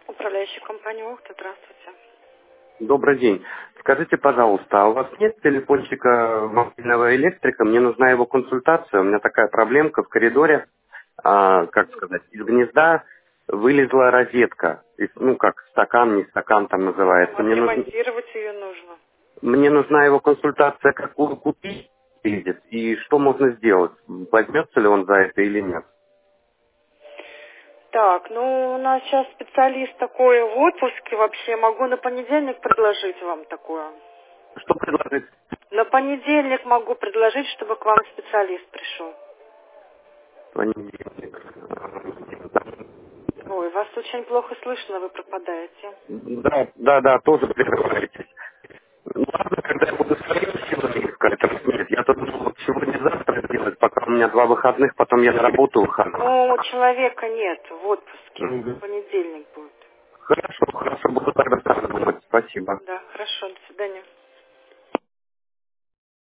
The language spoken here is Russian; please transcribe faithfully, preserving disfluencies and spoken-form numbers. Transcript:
Управляющая компания Ухта, здравствуйте. Добрый день. Скажите, пожалуйста, а у вас нет телефончика мобильного электрика? Мне нужна его консультация. У меня такая проблемка в коридоре, а, как сказать, из гнезда вылезла розетка. Из- ну, как стакан, не стакан там Ну, называется. Мне, нужно, отремонтировать ее нужно. мне нужна его консультация, какую купить видит, и что можно сделать. Возьмется ли он за это или нет? Так, ну у нас сейчас специалист такой в отпуске вообще. Могу на понедельник предложить вам такое. Что предложить? На понедельник могу предложить, чтобы к вам специалист пришел. Понедельник. Ой, вас очень плохо слышно, вы пропадаете. Да, да, да, тоже прерываетесь. Ну, ладно, когда я буду своими силами искать, то нет, я тут думал, вот сегодня-завтра сделать, пока у меня два выходных, потом я на работу выхожу. Ну, человека нет в отпуске. Мгм. Понедельник будет. Хорошо, хорошо, буду тогда сам думать, спасибо. Да, хорошо, до свидания.